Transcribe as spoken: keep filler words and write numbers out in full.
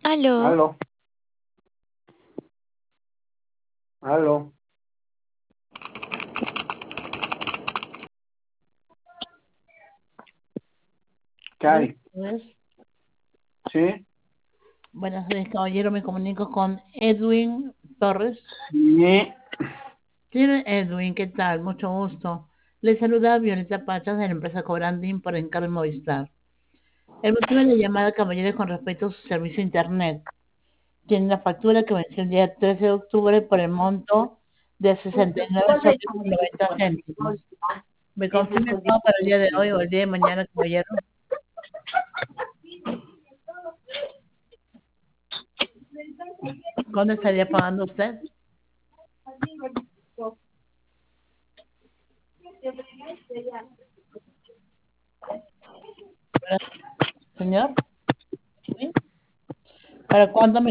Aló, Aló, aló, ¿qué Buenas hay? tardes, ¿Sí? buenas tardes, caballero. Me comunico con Edwin Torres. Sí. Señor Edwin, ¿qué tal? Mucho gusto. Le saluda Violeta Pachas de la empresa Cobranding por encargo de Movistar. El motivo de la llamada, caballero, es con respecto a su servicio de Internet. Tiene la factura que venció el día trece de octubre por el monto de sesenta y nueve soles con noventa céntimos. ¿Me confirma el pago para el día de hoy o el día de mañana, caballero? ¿Cuándo estaría pagando usted? Señor, ¿para cuándo me